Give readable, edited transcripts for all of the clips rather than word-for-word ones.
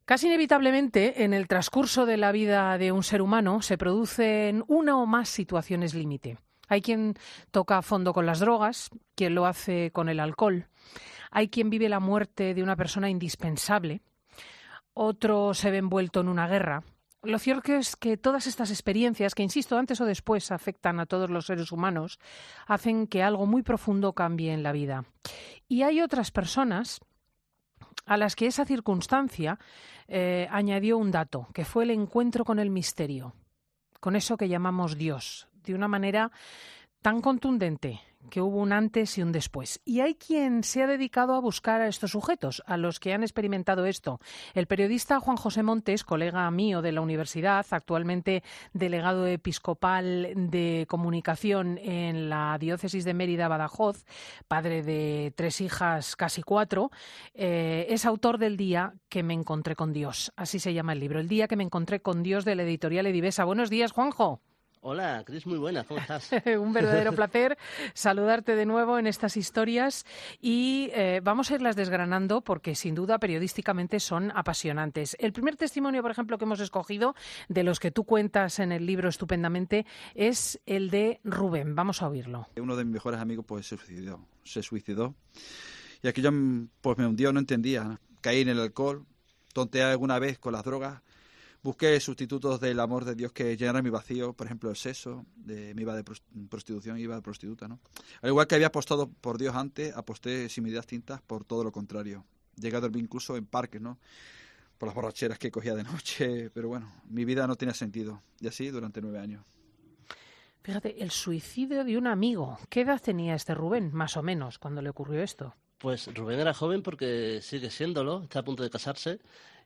Casi inevitablemente, en el transcurso de la vida de un ser humano se producen una o más situaciones límite. Hay quien toca a fondo con las drogas, quien lo hace con el alcohol, hay quien vive la muerte de una persona indispensable, otro se ve envuelto en una guerra. Lo cierto es que todas estas experiencias, que insisto, antes o después afectan a todos los seres humanos, hacen que algo muy profundo cambie en la vida. Y hay otras personas a las que esa circunstancia añadió un dato, que fue el encuentro con el misterio, con eso que llamamos Dios, de una manera tan contundente que hubo un antes y un después. Y hay quien se ha dedicado a buscar a estos sujetos, a los que han experimentado esto. El periodista Juan José Montes, colega mío de la universidad, actualmente delegado episcopal de comunicación en la diócesis de Mérida-Badajoz, padre de 3 hijas, casi 4, es autor del Día que me encontré con Dios. Así se llama el libro, El Día que me encontré con Dios, de la editorial Edivesa. Buenos días, Juanjo. Hola, Cris, muy buena, ¿cómo estás? Un verdadero placer saludarte de nuevo en estas historias y vamos a irlas desgranando porque sin duda periodísticamente son apasionantes. El primer testimonio, por ejemplo, que hemos escogido, de los que tú cuentas en el libro estupendamente, es el de Rubén. Vamos a oírlo. Uno de mis mejores amigos pues se suicidó y aquello pues me hundió, no entendía. Caí en el alcohol, tonteé alguna vez con las drogas. Busqué sustitutos del amor de Dios que llenaran mi vacío, por ejemplo, el sexo, me iba de prostitución, iba de prostituta, ¿no? Al igual que había apostado por Dios antes, aposté sin medidas tintas por todo lo contrario. Llegué a dormir incluso en parques, ¿no? Por las borracheras que cogía de noche, pero bueno, mi vida no tenía sentido. Y así durante 9 años. Fíjate, el suicidio de un amigo. ¿Qué edad tenía este Rubén, más o menos, cuando le ocurrió esto? Pues Rubén era joven porque sigue siéndolo, está a punto de casarse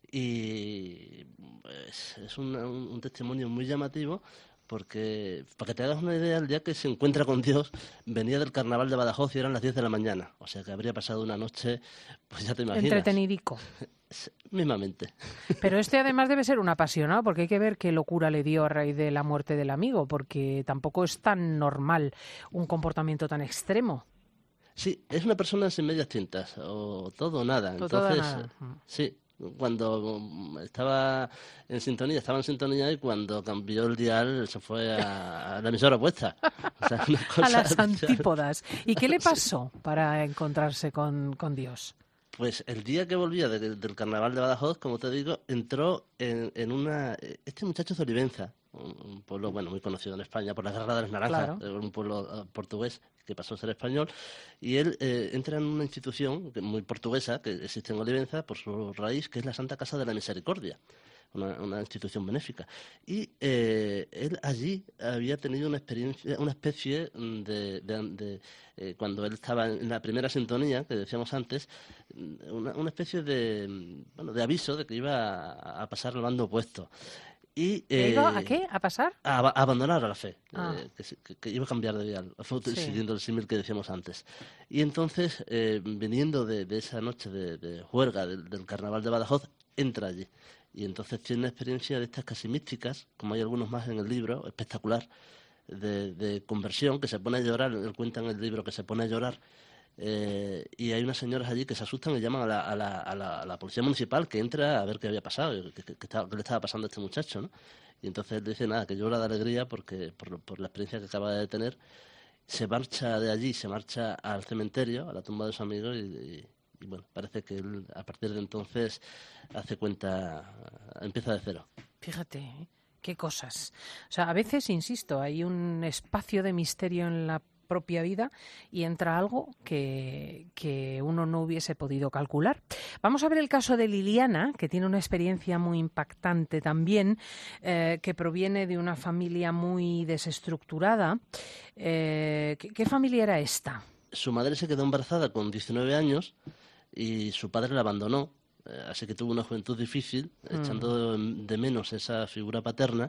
y pues, es un testimonio muy llamativo porque, para que te hagas una idea, el día que se encuentra con Dios venía del carnaval de Badajoz y eran las 10 de la mañana, o sea que habría pasado una noche, pues ya te imaginas. Entretenidico. Mismamente. Pero este además debe ser un apasionado, porque hay que ver qué locura le dio a raíz de la muerte del amigo, porque tampoco es tan normal un comportamiento tan extremo. Sí, es una persona sin medias tintas, o todo o nada. Todo Entonces, nada. sí, cuando estaba en sintonía y cuando cambió el dial se fue a la emisora opuesta. O sea, una cosa A las antípodas. ¿Y qué le pasó para encontrarse con Dios? Pues el día que volvía del carnaval de Badajoz, como te digo, entró en una... Este muchacho es de Olivenza, un pueblo bueno muy conocido en España por la Guerra de las Naranjas, claro. Un pueblo portugués que pasó a ser español, y él entra en una institución muy portuguesa que existe en Olivenza por su raíz, que es la Santa Casa de la Misericordia. Una institución benéfica. Y él allí había tenido una experiencia, una especie de cuando él estaba en la primera sintonía, que decíamos antes, una especie de aviso de que iba a pasar al bando opuesto. Y, ¿Iba a qué? ¿A pasar? A abandonar a la fe, que iba a cambiar de dial, siguiendo el símil que decíamos antes. Y entonces, viniendo de esa noche de juerga del carnaval de Badajoz, entra allí. Y entonces tiene una experiencia de estas casi místicas, como hay algunos más en el libro, espectacular, de conversión, que se pone a llorar. Él cuenta en el libro que se pone a llorar. Y hay unas señoras allí que se asustan y llaman a la policía municipal que entra a ver qué había pasado, qué le estaba pasando a este muchacho, ¿no? Y entonces él dice nada, que llora de alegría porque por la experiencia que acaba de tener. Se marcha de allí, se marcha al cementerio, a la tumba de su amigo y bueno, parece que él a partir de entonces empieza de cero. Fíjate, qué cosas. O sea, a veces, insisto, hay un espacio de misterio en la propia vida y entra algo que uno no hubiese podido calcular. Vamos a ver el caso de Liliana, que tiene una experiencia muy impactante también, que proviene de una familia muy desestructurada. ¿Qué familia era esta? Su madre se quedó embarazada con 19 años y su padre la abandonó, así que tuvo una juventud difícil, echando de menos esa figura paterna,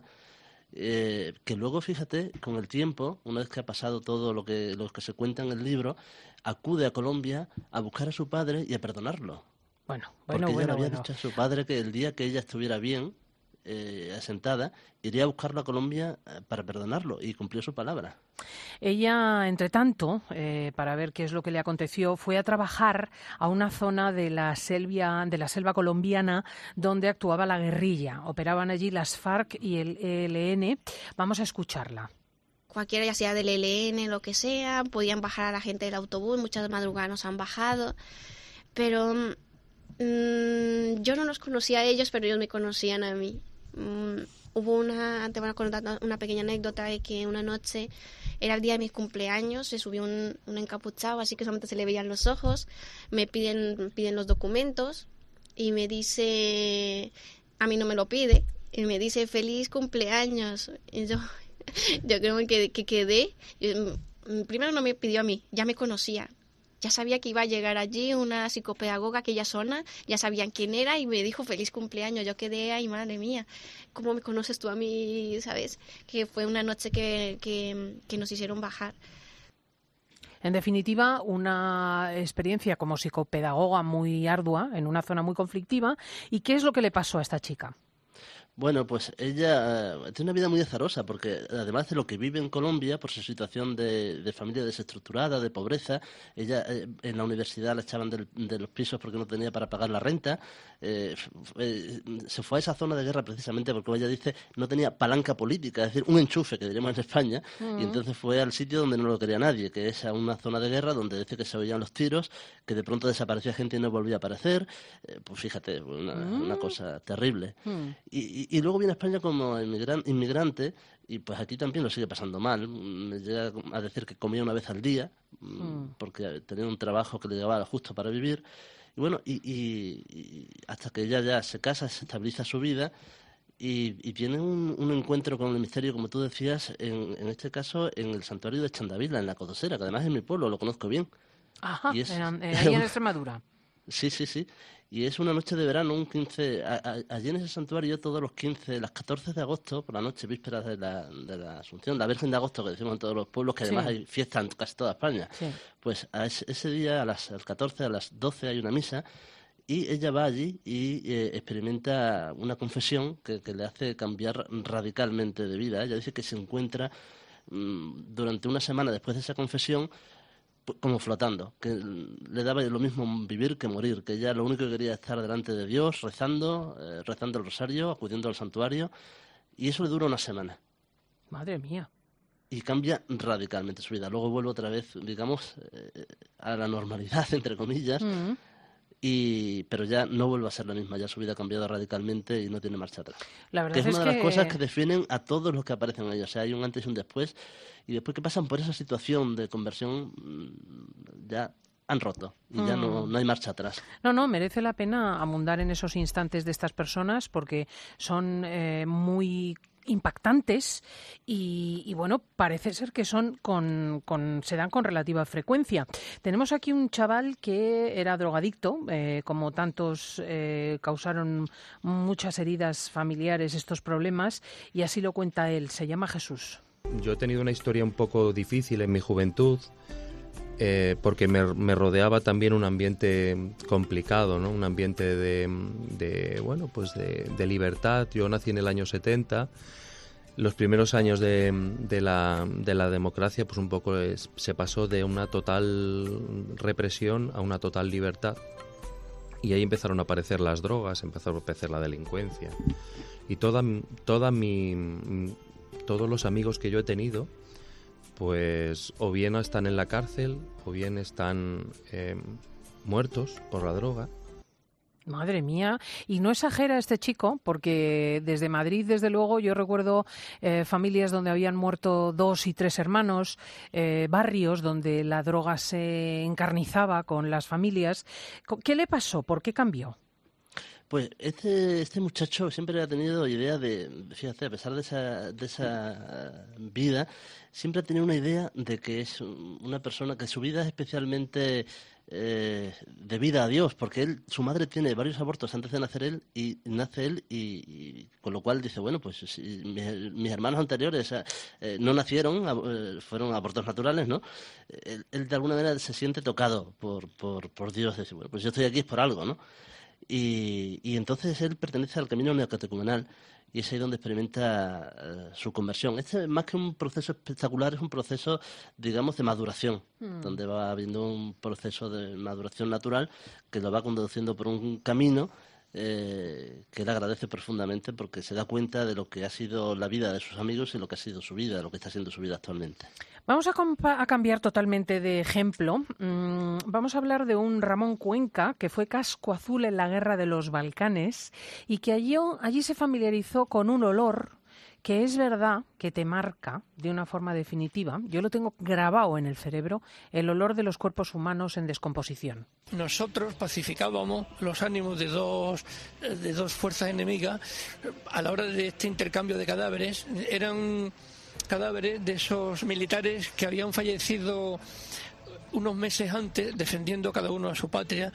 que luego, fíjate, con el tiempo, una vez que ha pasado todo lo que se cuenta en el libro, acude a Colombia a buscar a su padre y a perdonarlo. Porque ella le había dicho a su padre que el día que ella estuviera bien, asentada, iría a buscarlo a Colombia para perdonarlo, y cumplió su palabra. Ella, entre tanto, para ver qué es lo que le aconteció, fue a trabajar a una zona de la selva colombiana donde actuaba la guerrilla. Operaban allí las FARC y el ELN. Vamos a escucharla. Cualquiera, ya sea del ELN, lo que sea, podían bajar a la gente del autobús, muchas madrugadas nos han bajado, pero yo no los conocía a ellos, pero ellos me conocían a mí. Te van a contar una pequeña anécdota de que una noche, era el día de mi cumpleaños, se subió un encapuchado, así que solamente se le veían los ojos, me piden los documentos y me dice, a mí no me lo pide, y me dice feliz cumpleaños, y yo creo que quedé, primero no me pidió a mí, ya me conocía. Ya sabía que iba a llegar allí una psicopedagoga a aquella zona, ya sabían quién era y me dijo feliz cumpleaños. Yo quedé ahí, madre mía, ¿cómo me conoces tú a mí? ¿Sabes? Que fue una noche que nos hicieron bajar. En definitiva, una experiencia como psicopedagoga muy ardua, en una zona muy conflictiva. ¿Y qué es lo que le pasó a esta chica? Bueno, pues ella tiene una vida muy azarosa, porque además de lo que vive en Colombia, por su situación de familia desestructurada, de pobreza, ella en la universidad la echaban de los pisos porque no tenía para pagar la renta, se fue a esa zona de guerra precisamente porque ella dice no tenía palanca política, es decir, un enchufe, que diríamos en España, y entonces fue al sitio donde no lo quería nadie, que es a una zona de guerra donde dice que se oían los tiros, que de pronto desaparecía gente y no volvía a aparecer, pues fíjate, una cosa terrible. Y luego viene a España como inmigrante, y pues aquí también lo sigue pasando mal. Me llega a decir que comía una vez al día, porque tenía un trabajo que le llevaba justo para vivir. Y bueno, y hasta que ella ya se casa, se estabiliza su vida, y tiene un encuentro con el misterio, como tú decías, en este caso en el santuario de Chandavila, en La Codosera, que además es mi pueblo, lo conozco bien. Ajá, ahí en Extremadura. Sí. Y es una noche de verano, un 15... allí en ese santuario todos los 15, las 14 de agosto, por la noche, vísperas de la Asunción, la Virgen de Agosto, que decimos en todos los pueblos, que además hay fiesta en casi toda España. Sí. Pues ese día, al 14, a las 12 hay una misa, y ella va allí y experimenta una confesión que le hace cambiar radicalmente de vida. Ella dice que se encuentra durante una semana después de esa confesión como flotando, que le daba lo mismo vivir que morir, que ella lo único que quería es estar delante de Dios, rezando el rosario, acudiendo al santuario, y eso le dura una semana. Madre mía. Y cambia radicalmente su vida. Luego vuelve otra vez, digamos, a la normalidad, entre comillas, pero ya no vuelve a ser la misma, ya su vida ha cambiado radicalmente y no tiene marcha atrás. La verdad que es una de las cosas que definen a todos los que aparecen en ellos. O sea, hay un antes y un después, y después que pasan por esa situación de conversión, ya han roto y ya no hay marcha atrás. No, merece la pena abundar en esos instantes de estas personas porque son muy impactantes y bueno, parece ser que son se dan con relativa frecuencia. Tenemos aquí un chaval que era drogadicto, como tantos causaron muchas heridas familiares estos problemas, y así lo cuenta él. Se llama Jesús. Yo he tenido una historia un poco difícil en mi juventud, porque me rodeaba también un ambiente complicado, ¿no? Un ambiente de libertad. Yo nací en el año 70. Los primeros años de la democracia, pues un poco se pasó de una total represión a una total libertad. Y ahí empezaron a aparecer las drogas, empezó a aparecer la delincuencia. Y todos los amigos que yo he tenido, pues o bien están en la cárcel o bien están muertos por la droga. Madre mía, y no exagera este chico, porque desde Madrid, desde luego, yo recuerdo familias donde habían muerto 2 y 3 hermanos, barrios donde la droga se encarnizaba con las familias. ¿Qué le pasó? ¿Por qué cambió? Pues este muchacho siempre ha tenido idea fíjate, a pesar de esa vida, siempre ha tenido una idea de que es una persona que su vida es especialmente debida a Dios, porque su madre tiene varios abortos antes de nacer él, y nace él, y con lo cual dice, bueno, pues si mis hermanos anteriores no nacieron, fueron abortos naturales, ¿no? Él de alguna manera se siente tocado por Dios, decir, bueno, pues yo estoy aquí es por algo, ¿no? Y entonces él pertenece al camino neocatecumenal y es ahí donde experimenta su conversión. Este, más que un proceso espectacular, es un proceso, digamos, de maduración, donde va habiendo un proceso de maduración natural que lo va conduciendo por un camino que él agradece profundamente, porque se da cuenta de lo que ha sido la vida de sus amigos y lo que ha sido su vida, de lo que está siendo su vida actualmente. Vamos a cambiar totalmente de ejemplo. Vamos a hablar de un Ramón Cuenca que fue casco azul en la Guerra de los Balcanes y que allí se familiarizó con un olor que es verdad que te marca de una forma definitiva. Yo lo tengo grabado en el cerebro, el olor de los cuerpos humanos en descomposición. Nosotros pacificábamos los ánimos de dos fuerzas enemigas a la hora de este intercambio de cadáveres. Eran cadáveres de esos militares que habían fallecido unos meses antes defendiendo cada uno a su patria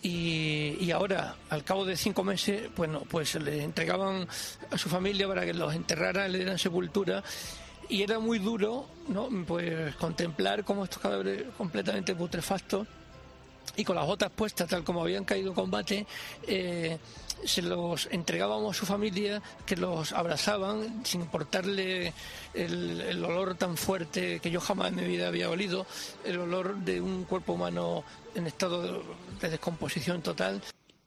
y ahora, al cabo de 5 meses, bueno, pues le entregaban a su familia para que los enterraran, le dieran sepultura. Y era muy duro, ¿no?, pues contemplar cómo estos cadáveres completamente putrefactos y con las botas puestas tal como habían caído en combate, se los entregábamos a su familia, que los abrazaban sin importarle el olor tan fuerte que yo jamás en mi vida había olido, el olor de un cuerpo humano en estado de descomposición total.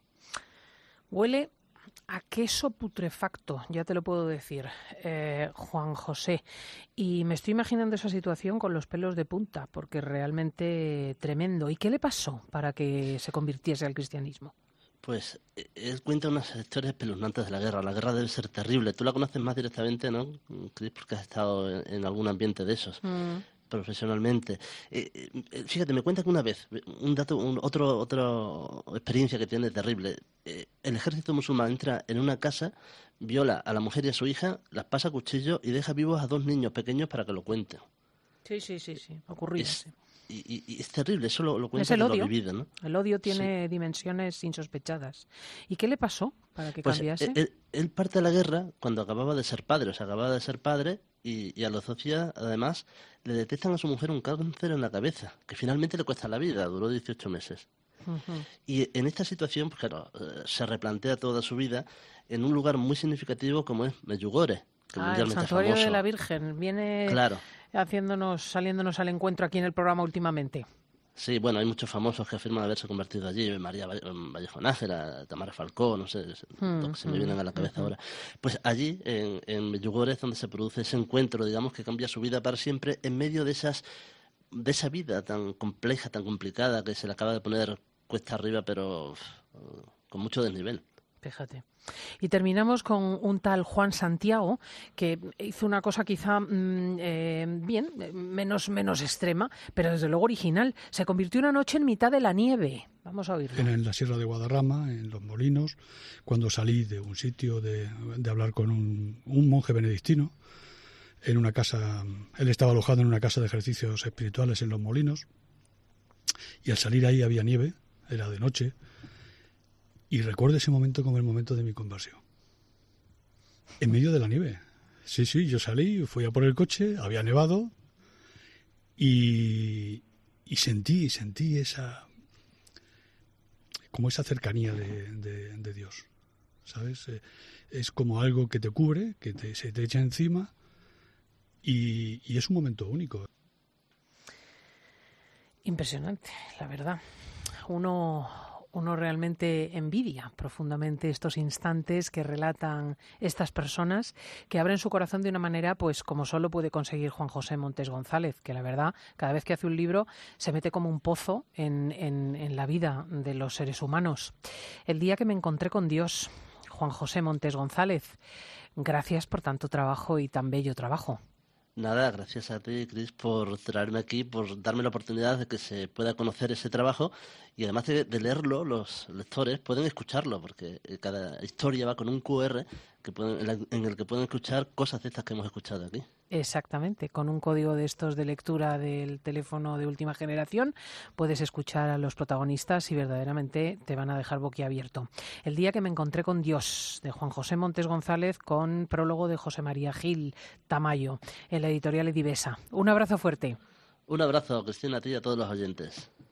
Huele a queso putrefacto, ya te lo puedo decir, Juan José. Y me estoy imaginando esa situación con los pelos de punta, porque es realmente tremendo. ¿Y qué le pasó para que se convirtiese al cristianismo? Pues él cuenta unas historias espeluznantes de la guerra. La guerra debe ser terrible. Tú la conoces más directamente, ¿no, Cris? Porque has estado en algún ambiente de esos. Profesionalmente. Fíjate, me cuenta que una vez, otra experiencia que tiene terrible, el ejército musulmán entra en una casa, viola a la mujer y a su hija, las pasa a cuchillo y deja vivos a 2 niños pequeños para que lo cuenten. Sí, ocurrió. Y es terrible, eso lo cuenta, es el odio. Lo vivido, ¿no? El odio tiene dimensiones insospechadas. ¿Y qué le pasó para que cambiase? Él parte de la guerra cuando acababa de ser padre, y a los 2 días, además, le detectan a su mujer un cáncer en la cabeza, que finalmente le cuesta la vida, duró 18 meses. Y en esta situación, pues claro, se replantea toda su vida en un lugar muy significativo como es Medjugorje, que es mundialmente el santuario famoso. de la Virgen. Viene saliéndonos al encuentro aquí en el programa últimamente. Sí, bueno, hay muchos famosos que afirman haberse convertido allí, María Vallejo Nájera, Tamara Falcó, no sé, que se me vienen a la cabeza ahora. Pues allí, en Medjugorje, es donde se produce ese encuentro, digamos, que cambia su vida para siempre, en medio de esa vida tan compleja, tan complicada, que se le acaba de poner cuesta arriba, pero con mucho desnivel. Fíjate. Y terminamos con un tal Juan Santiago, que hizo una cosa quizá menos extrema, pero desde luego original. Se convirtió una noche en mitad de la nieve. Vamos a oírlo. En la Sierra de Guadarrama, en Los Molinos, cuando salí de un sitio de hablar con un monje benedictino, en una casa, él estaba alojado en una casa de ejercicios espirituales en Los Molinos, y al salir ahí había nieve, era de noche, y recuerdo ese momento como el momento de mi conversión. En medio de la nieve. Sí, yo salí, fui a por el coche, había nevado y sentí esa cercanía de Dios, ¿sabes? Es como algo que te cubre, se te echa encima y es un momento único. Impresionante, la verdad. Uno realmente envidia profundamente estos instantes que relatan estas personas, que abren su corazón de una manera pues como solo puede conseguir Juan José Montes González, que la verdad, cada vez que hace un libro se mete como un pozo en la vida de los seres humanos. El día que me encontré con Dios, Juan José Montes González, gracias por tanto trabajo y tan bello trabajo. Nada, gracias a ti, Cris, por traerme aquí, por darme la oportunidad de que se pueda conocer ese trabajo y además de leerlo, los lectores pueden escucharlo, porque cada historia va con un QR en el que pueden escuchar cosas de estas que hemos escuchado aquí. Exactamente, con un código de estos de lectura del teléfono de última generación puedes escuchar a los protagonistas y verdaderamente te van a dejar boquiabierto. El día que me encontré con Dios, de Juan José Montes González, con prólogo de José María Gil Tamayo, en la editorial Edivesa. Un abrazo fuerte. Un abrazo, Cristina, a ti y a todos los oyentes.